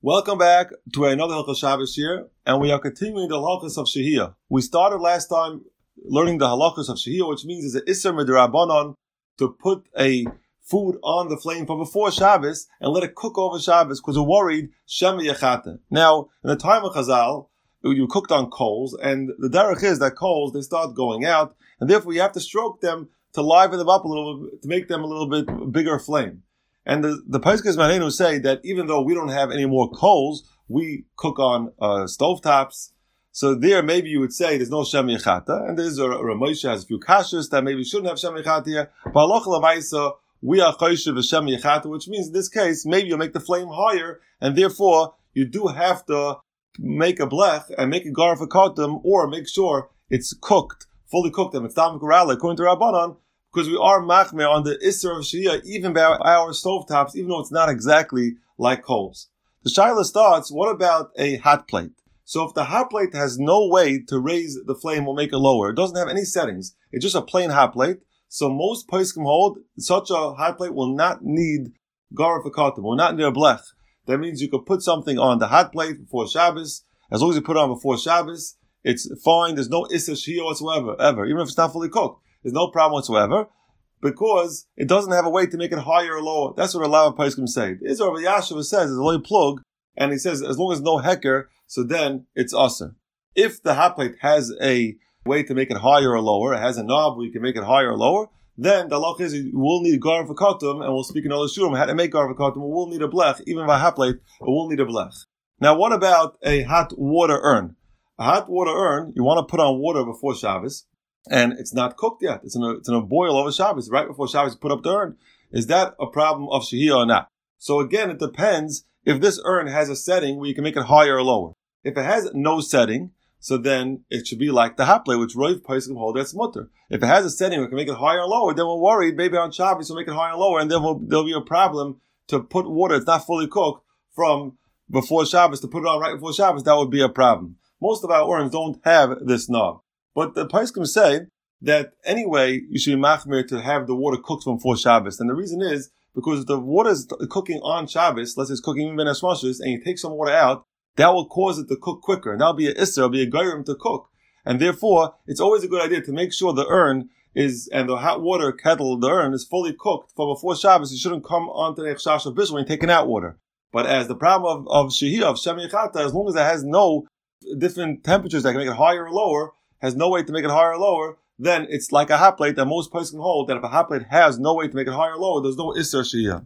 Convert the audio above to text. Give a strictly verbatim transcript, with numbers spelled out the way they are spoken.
Welcome back to another Hilchos Shabbos here, and we are continuing the halachas of Shehiyah. We started last time learning the halachas of Shehiyah, which means it's an Isser Midrabanan to put a food on the flame from before Shabbos and let it cook over Shabbos because we're worried Shema Yechata. Now, in the time of Chazal, you cooked on coals, and the derech is that coals, they start going out, and therefore you have to stroke them to liven them up a little bit, to make them a little bit bigger flame. And the, the Pesachos Manenu say that even though we don't have any more coals, we cook on uh, stovetops. So there, maybe you would say there's no Shem Yechata, and there's a, a Ramosha has a few kashas that maybe shouldn't have Shem Yechata here. But Halacha L'maisa, we are Choshev v'Shem Yechata, which means in this case, maybe you'll make the flame higher, and therefore you do have to make a blech and make a gar for kotum, or make sure it's cooked, fully cooked, and it's tam gorala, according to Rabbanan, because we are machmer on the Isser of Shehiyah, even by our stovetops, even though it's not exactly like coals. The Shaila starts, what about a hot plate? So if the hot plate has no way to raise the flame or make it lower, it doesn't have any settings, it's just a plain hot plate, so most poskim hold, such a hot plate will not need gar v'katim, will not need a blech. That means you could put something on the hot plate before Shabbos, as long as you put it on before Shabbos, it's fine, there's no Isser Shehiyah whatsoever, ever, even if it's not fully cooked. There's no problem whatsoever, because it doesn't have a way to make it higher or lower. That's what a lot of poskim say. Israel Rabbi Yashiva says, there's a little plug, and he says, as long as no hecker, so then it's usher. If the hot plate has a way to make it higher or lower, it has a knob where you can make it higher or lower, then the halach is you will need gar v'katum, and we'll speak in other shurim how to make gar v'katum, we'll need a blech, even by a hot plate, we'll need a blech. Now what about a hot water urn? A hot water urn, you want to put on water before Shabbos, and it's not cooked yet. It's in a, it's in a boil over Shabbos. Right before Shabbos, you put up the urn. Is that a problem of Shehiyah or not? So again, it depends if this urn has a setting where you can make it higher or lower. If it has no setting, so then it should be like the hot plate, which Roiv Pesachim hold that's mutter. If it has a setting where it can make it higher or lower, then we're worried maybe on Shabbos we'll make it higher or lower, and then we'll, there'll be a problem to put water that's not fully cooked from before Shabbos to put it on right before Shabbos. That would be a problem. Most of our urns don't have this knob. But the Pesachim say that anyway, you should be machmir to have the water cooked from before Shabbos. And the reason is because if the water is cooking on Shabbos, let's say it's cooking even as Shmashos, and you take some water out, that will cause it to cook quicker. And that'll be an Isser, it'll be a Gairim to cook. And therefore, it's always a good idea to make sure the urn is, and the hot water kettle, the urn is fully cooked from before Shabbos. It shouldn't come onto the Echshash of Bishul when you're taking out water. But as the problem of, of Shehiyah, of Shem Yechata, as long as it has no different temperatures that can make it higher or lower, has no way to make it higher or lower, then it's like a hot plate that most places can hold, that if a hot plate has no way to make it higher or lower, there's no Isser Shehiyah.